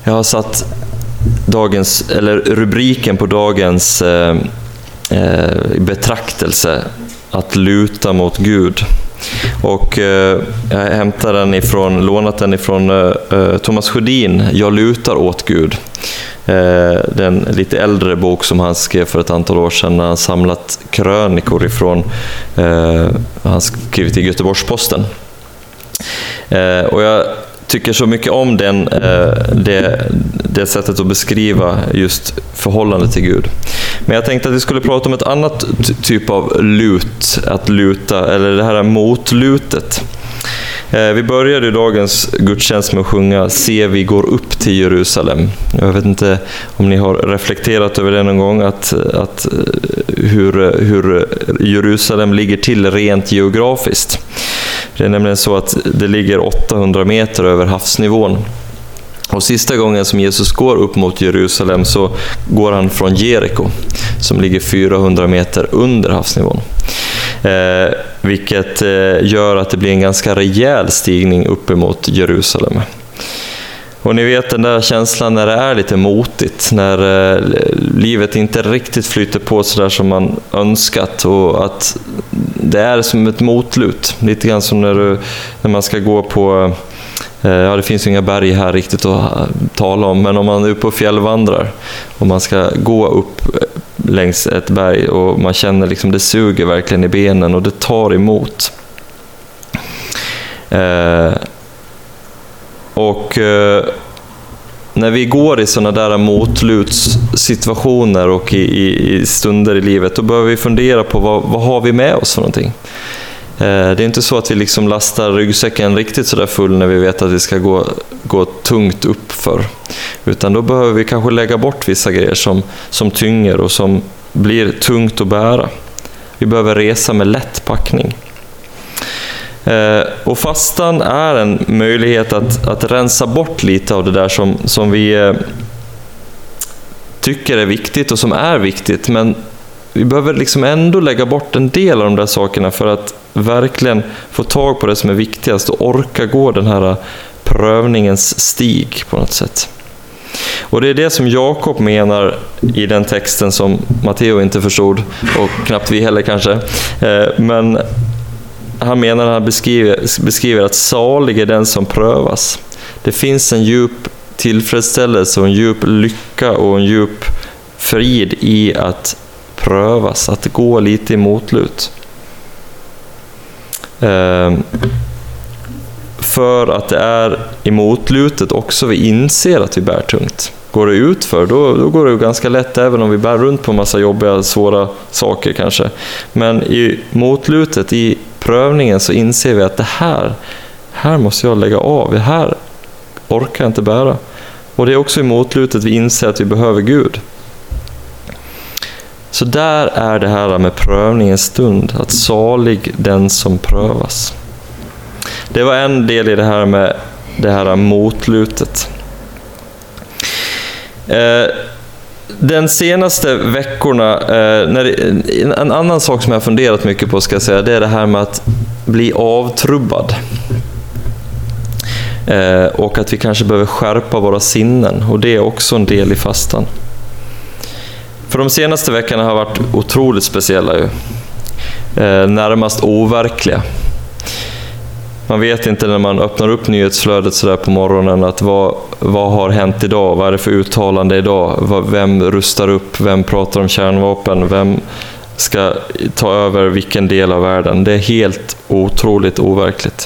Jag har satt rubriken på dagens betraktelse att luta mot Gud. Och jag hämtar lånat den ifrån Thomas Sjödin, Jag lutar åt Gud. Den lite äldre bok som han skrev för ett antal år sedan när han samlat krönikor ifrån han skrivit i Göteborgs-Posten. Och jag tycker så mycket om det sättet att beskriva just förhållandet till Gud. Men jag tänkte att vi skulle prata om ett annat typ av lut, att luta, eller det här motlutet. Vi började dagens gudstjänst med att sjunga Se vi går upp till Jerusalem. Jag vet inte om ni har reflekterat över det någon gång, att hur Jerusalem ligger till rent geografiskt. Det är nämligen så att det ligger 800 meter över havsnivån. Och sista gången som Jesus går upp mot Jerusalem så går han från Jeriko som ligger 400 meter under havsnivån. Vilket gör att det blir en ganska rejäl stigning upp emot Jerusalem. Och ni vet den där känslan när det är lite motigt, när livet inte riktigt flyter på så där som man önskat, och att det är som ett motlut. Lite grann som när man ska gå på, det finns ju inga berg här riktigt att tala om, men om man är uppe och fjällvandrar och man ska gå upp längs ett berg och man känner liksom det suger verkligen i benen och det tar emot. Och när vi går i sådana där motlutssituationer och i stunder i livet, då behöver vi fundera på vad har vi med oss för någonting. Det är inte så att vi liksom lastar ryggsäcken riktigt så där full när vi vet att vi ska gå tungt upp för. Utan då behöver vi kanske lägga bort vissa grejer som tynger och som blir tungt att bära. Vi behöver resa med lätt packning. Och fastan är en möjlighet att rensa bort lite av det där som vi tycker är viktigt och som är viktigt, men vi behöver liksom ändå lägga bort en del av de där sakerna för att verkligen få tag på det som är viktigast och orka gå den här prövningens stig på något sätt. Och det är det som Jakob menar i den texten som Matteo inte förstod, och knappt vi heller kanske, men han menar, han beskriver att salig är den som prövas. Det finns en djup tillfredsställelse och en djup lycka och en djup frid i att prövas, att gå lite i motlut. För att det är i motlutet också vi inser att vi bär tungt. Går det ut för, då går det ju ganska lätt, även om vi bär runt på en massa jobbiga, svåra saker kanske. Men i motlutet, i prövningen, så inser vi att det här måste jag lägga av, det här orkar jag inte bära. Och det är också i motlutet vi inser att vi behöver Gud. Så där är det här med prövningens stund, att salig den som prövas. Det var en del i det här med det här motlutet. Den senaste veckorna, en annan sak som jag har funderat mycket på, ska jag säga, det är det här med att bli avtrubbad. Och att vi kanske behöver skärpa våra sinnen, och det är också en del i fastan. För de senaste veckorna har varit otroligt speciella ju. Närmast overkliga. Man vet inte när man öppnar upp nyhetsflödet så där på morgonen att vad har hänt idag? Vad är det för uttalande idag? Vem rustar upp? Vem pratar om kärnvapen? Vem ska ta över vilken del av världen? Det är helt otroligt overkligt.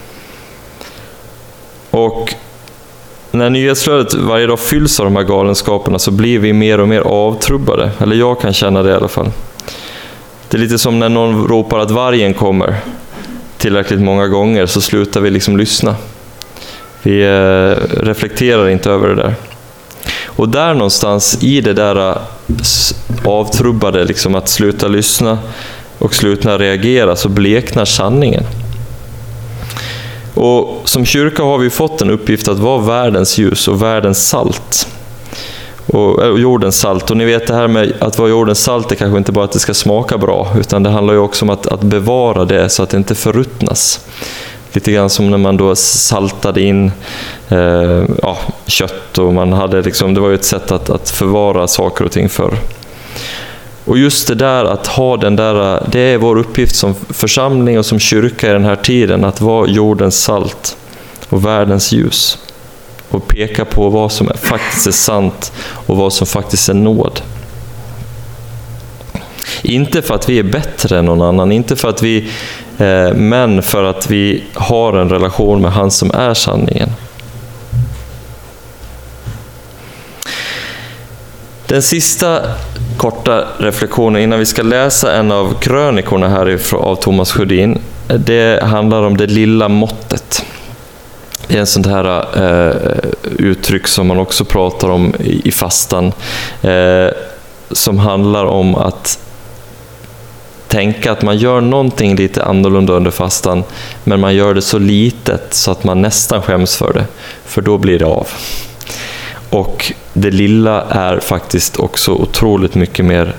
Och när nyhetsflödet varje dag fylls av de här galenskaperna så blir vi mer och mer avtrubbade. Eller jag kan känna det i alla fall. Det är lite som när någon ropar att vargen kommer tillräckligt många gånger, så slutar vi liksom lyssna. Vi reflekterar inte över det där. Och där någonstans i det där avtrubbade, liksom att sluta lyssna och sluta reagera, så bleknar sanningen. Och som kyrka har vi fått en uppgift att vara världens ljus och världens salt. Och jordens salt. Och ni vet, det här med att vara jordens salt är kanske inte bara att det ska smaka bra, utan det handlar ju också om att bevara det så att det inte förruttnas. lite grann som när man då saltade in kött, och man hade liksom, det var ju ett sätt att förvara saker och ting för. Och just det där att ha den där, det är vår uppgift som församling och som kyrka i den här tiden, att vara jordens salt och världens ljus och peka på vad som faktiskt är sant och vad som faktiskt är nåd. Inte för att vi är bättre än någon annan, inte för att vi men för att vi har en relation med han som är sanningen. Den sista korta reflektionen innan vi ska läsa en av krönikorna här av Thomas Sjödin, det handlar om det lilla måttet. Det är en sån här uttryck som man också pratar om i fastan, som handlar om att tänka att man gör någonting lite annorlunda under fastan, men man gör det så litet så att man nästan skäms för det, för då blir det av. Och det lilla är faktiskt också otroligt mycket mer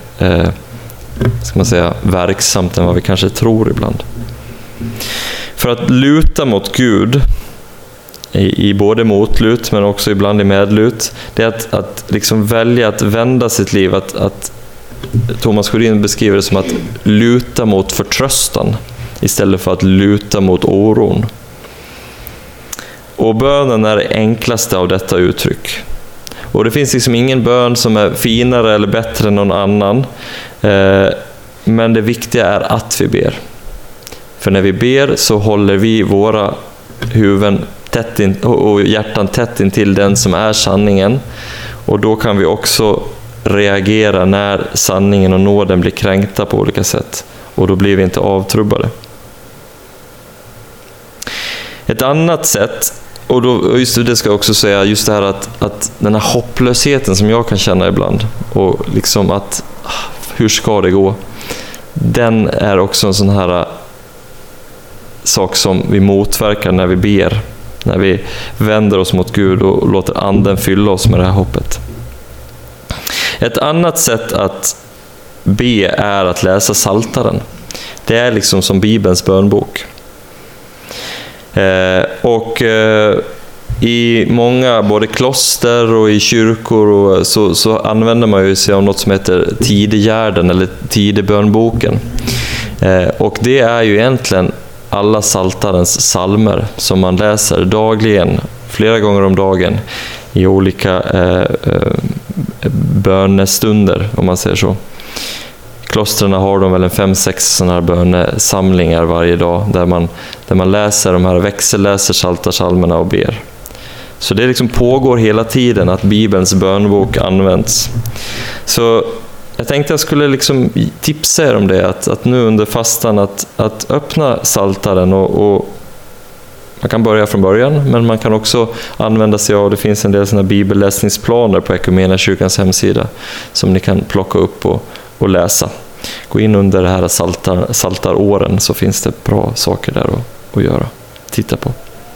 verksamt än vad vi kanske tror ibland. För att luta mot Gud i både motlut men också ibland i medlut, det är att liksom välja att vända sitt liv, att Thomas Sjödin beskriver det som att luta mot förtröstan istället för att luta mot oron. Och bönen är det enklaste av detta uttryck. Och det finns liksom ingen bön som är finare eller bättre än någon annan. Men det viktiga är att vi ber. För när vi ber så håller vi våra huvuden tätt in, och hjärtan tätt in till den som är sanningen. Och då kan vi också reagera när sanningen och nåden blir kränkta på olika sätt. Och då blir vi inte avtrubbade. Ett annat sätt, och då, just det ska jag också säga, just det här att den här hopplösheten som jag kan känna ibland, och liksom att hur ska det gå, den är också en sån här sak som vi motverkar när vi ber, när vi vänder oss mot Gud och låter anden fylla oss med det här hoppet. Ett annat sätt att be är att läsa Psaltaren. Det är liksom som Bibelns bönbok. I många både kloster och i kyrkor och så använder man ju sig av något som heter tidegärden eller tidebönboken. Och det är ju egentligen alla Psaltarens psalmer som man läser dagligen, flera gånger om dagen i olika bönestunder, om man säger så. Klostren har de väl en 5-6 sådana här bönesamlingar varje dag där man läser de här växelläser psaltarpsalmerna och ber. Så det liksom pågår hela tiden att Bibelns bönbok används. Så jag tänkte jag skulle liksom tipsa er om det, att nu under fastan att öppna Psaltaren och man kan börja från början, men man kan också använda sig av, det finns en del sådana bibelläsningsplaner på Equmeniakyrkans hemsida som ni kan plocka upp och läsa. Gå in under det här saltaråren, så finns det bra saker där att göra. Titta på.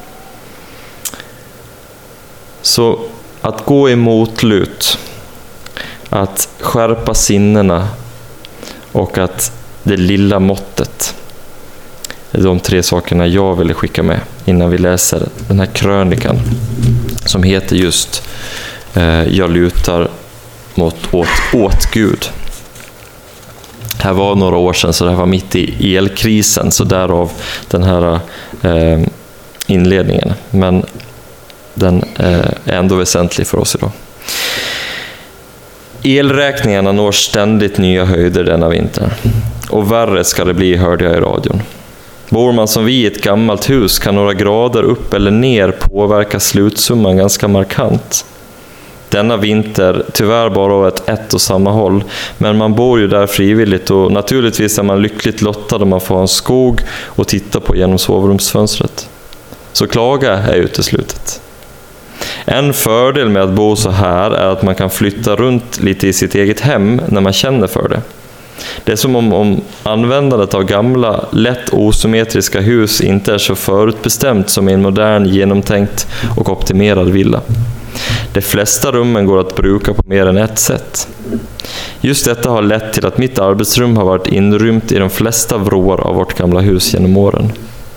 Så att gå emot lut, att skärpa sinnena och att det lilla måttet är de 3 sakerna jag ville skicka med innan vi läser den här krönikan som heter just Jag lutar åt Gud. Det här var några år sedan, så det här var mitt i elkrisen, så därav den här inledningen. Men den är ändå väsentlig för oss idag. Elräkningarna når ständigt nya höjder denna vinter. Och värre ska det bli, hörde jag i radion. Bor man som vi i ett gammalt hus kan några grader upp eller ner påverka slutsumman ganska markant. Denna vinter tyvärr bara åt ett och samma håll, men man bor ju där frivilligt och naturligtvis är man lyckligt lottad om man får en skog och titta på genom sovrumsfönstret. Så klaga är uteslutet. En fördel med att bo så här är att man kan flytta runt lite i sitt eget hem när man känner för det. Det är som om användandet av gamla, lätt osymmetriska hus inte är så förutbestämt som i en modern, genomtänkt och optimerad villa. De flesta rummen går att bruka på mer än ett sätt. Just detta har lett till att mitt arbetsrum har varit inrymt i de flesta vrår av vårt gamla hus genom åren.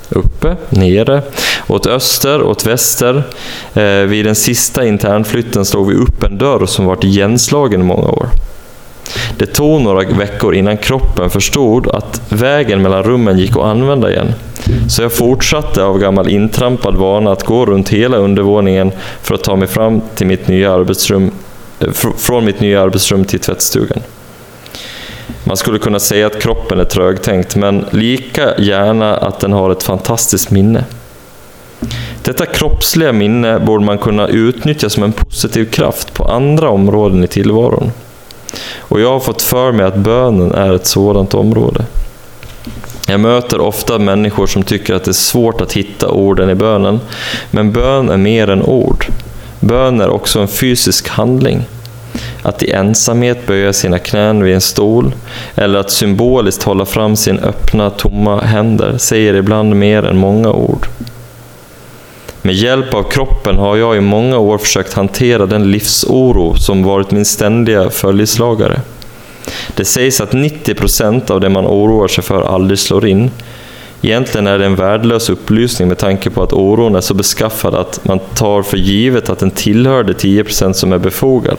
uppe, nere, åt öster, åt väster. Vid den sista internflytten slog vi upp en dörr som varit igenslagen i många år. Det tog några veckor innan kroppen förstod att vägen mellan rummen gick att använda igen. Så jag fortsatte av gammal intrampad vana att gå runt hela undervåningen för att ta mig fram till mitt nya arbetsrum, från mitt nya arbetsrum till tvättstugan. Man skulle kunna säga att kroppen är trögtänkt, men lika gärna att den har ett fantastiskt minne. Detta kroppsliga minne borde man kunna utnyttja som en positiv kraft på andra områden i tillvaron. Och jag har fått för mig att bönen är ett sådant område. Jag möter ofta människor som tycker att det är svårt att hitta orden i bönen, men bön är mer än ord. Bön är också en fysisk handling. Att i ensamhet böja sina knän vid en stol eller att symboliskt hålla fram sin öppna, tomma händer säger ibland mer än många ord. Med hjälp av kroppen har jag i många år försökt hantera den livsoro som varit min ständiga följeslagare. Det sägs att 90% av det man oroar sig för aldrig slår in. Egentligen är det en värdelös upplysning med tanke på att oron är så beskaffad att man tar för givet att den tillhör de 10% som är befogad.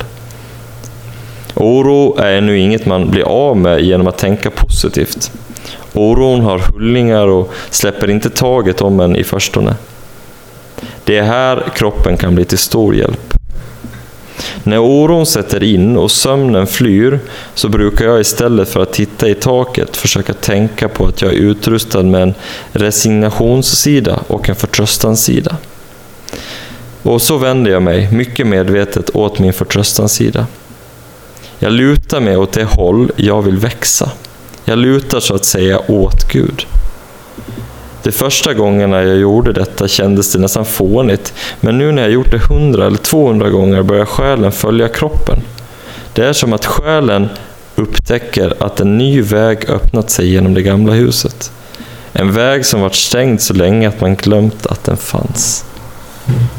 Oro är nu inget man blir av med genom att tänka positivt. Oron har hullingar och släpper inte taget om en i förstone. Det är här kroppen kan bli till stor hjälp. När oron sätter in och sömnen flyr så brukar jag istället för att titta i taket försöka tänka på att jag är utrustad med en resignationssida och en förtröstanssida. Och så vänder jag mig mycket medvetet åt min förtröstanssida. Jag lutar mig åt det håll jag vill växa. Jag lutar så att säga åt Gud. De första gångerna jag gjorde detta kändes det nästan fånigt, men nu när jag gjort det 100 eller 200 gånger börjar själen följa kroppen. Det är som att själen upptäcker att en ny väg öppnat sig genom det gamla huset. En väg som varit stängd så länge att man glömt att den fanns.